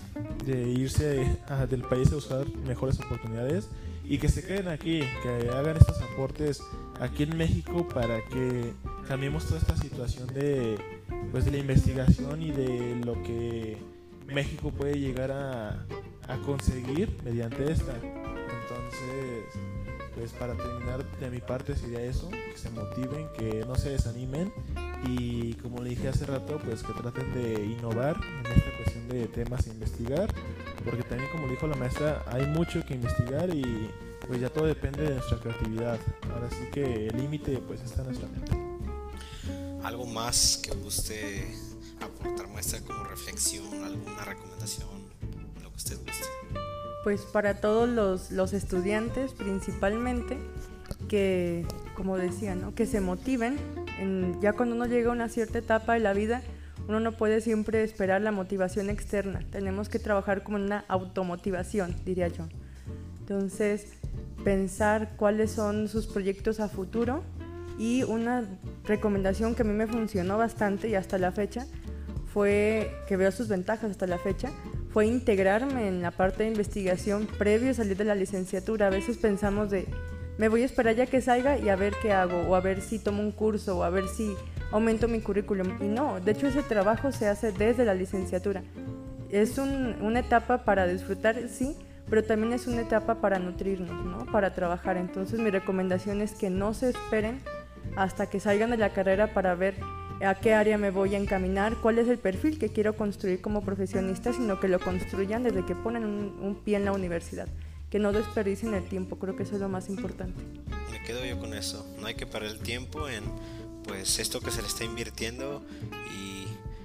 irse del país a buscar mejores oportunidades, y que se queden aquí, que hagan estos aportes aquí en México para que cambiemos toda esta situación de la investigación y de lo que México puede llegar a conseguir mediante esta. Entonces, pues para terminar de mi parte sería eso, que se motiven, que no se desanimen, y como le dije hace rato, pues que traten de innovar en esta cuestión de temas a investigar, porque también, como dijo la maestra, hay mucho que investigar y pues ya todo depende de nuestra creatividad. Ahora sí que el límite pues está en nuestra mente. ¿Algo más que guste aportar, maestra, como reflexión, alguna recomendación, lo que usted guste? Pues para todos los estudiantes principalmente, que como decía, ¿no? Que se motiven. Ya cuando uno llega a una cierta etapa de la vida, uno no puede siempre esperar la motivación externa. Tenemos que trabajar como en una automotivación, diría yo. Entonces, pensar cuáles son sus proyectos a futuro, y una recomendación que a mí me funcionó bastante y hasta la fecha, fue, que veo sus ventajas hasta la fecha, fue integrarme en la parte de investigación previo a salir de la licenciatura. A veces pensamos me voy a esperar ya que salga y a ver qué hago, o a ver si tomo un curso, o a ver si aumento mi currículum. Y no, de hecho ese trabajo se hace desde la licenciatura. Es una etapa para disfrutar, sí, pero también es una etapa para nutrirnos, ¿no? Para trabajar. Entonces mi recomendación es que no se esperen hasta que salgan de la carrera para ver a qué área me voy a encaminar, cuál es el perfil que quiero construir como profesionista, sino que lo construyan desde que ponen un pie en la universidad, que no desperdicien el tiempo. Creo que eso es lo más importante. Me quedo yo con eso, no hay que perder el tiempo en pues esto que se le está invirtiendo, y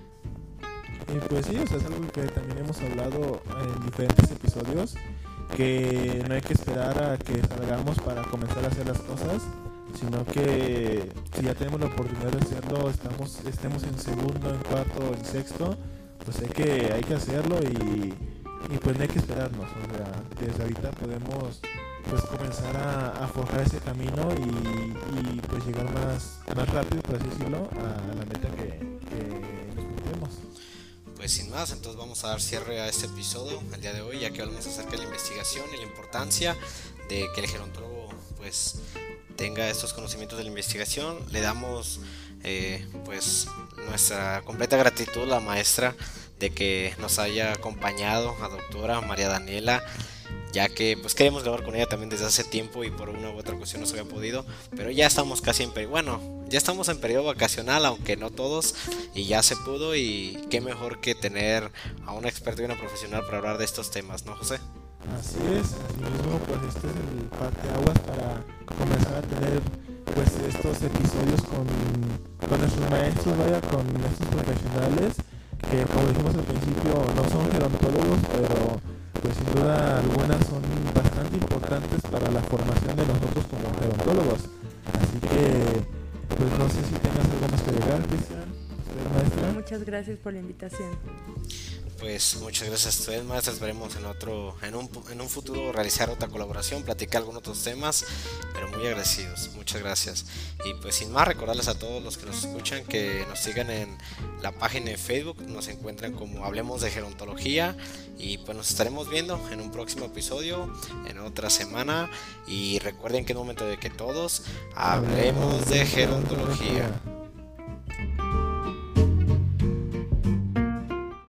pues sí, o sea, es algo que también hemos hablado en diferentes episodios, que no hay que esperar a que salgamos para comenzar a hacer las cosas, sino que si ya tenemos la oportunidad de hacerlo, estemos en segundo, en cuarto, en sexto, pues hay que hacerlo, y pues no hay que esperarnos. O sea, desde ahorita podemos pues comenzar a forjar ese camino y pues llegar más rápido, por así decirlo, a la meta que nos proponemos. pues sin más, entonces vamos a dar cierre a este episodio el día de hoy, ya que hablamos acerca de la investigación y la importancia de que el gerontólogo pues tenga estos conocimientos de la investigación. Le damos pues nuestra completa gratitud a la maestra de que nos haya acompañado, a doctora María Daniela, ya que pues queremos grabar con ella también desde hace tiempo y por una u otra cuestión no se había podido, pero ya estamos casi ya estamos en periodo vacacional, aunque no todos, y ya se pudo, y qué mejor que tener a un experto y una profesional para hablar de estos temas, ¿no, José? Así es, así mismo, pues este es el parteaguas para comenzar a tener pues estos episodios con nuestros maestros, con estos profesionales que, como dijimos al principio, no son gerontólogos, pero pues sin duda algunas son bastante importantes para la formación de nosotros como gerontólogos. Así que pues no sé si tengas algo más que agregar, Cristian, maestra. Muchas gracias por la invitación. Pues muchas gracias a ustedes, maestra. Esperemos en un futuro realizar otra colaboración, platicar algunos otros temas, pero muy agradecidos, muchas gracias. Y pues sin más, recordarles a todos los que nos escuchan que nos sigan en la página de Facebook, nos encuentran como Hablemos de Gerontología, y pues nos estaremos viendo en un próximo episodio, en otra semana, y recuerden que es momento de que todos hablemos de gerontología.